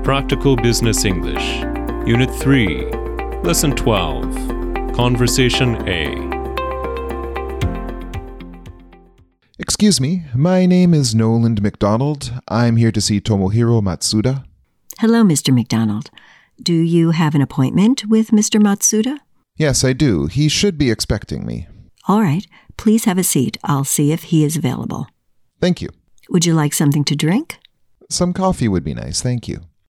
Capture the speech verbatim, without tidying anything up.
Practical Business English, Unit three, Lesson twelve, Conversation A. Excuse me, my name is Noland McDonald. I'm here to see Tomohiro Matsuda. Hello, Mister McDonald. Do you have an appointment with Mister Matsuda? Yes, I do. He should be expecting me. All right. Please have a seat. I'll see if he is available. Thank you. Would you like something to drink? Some coffee would be nice, thank you.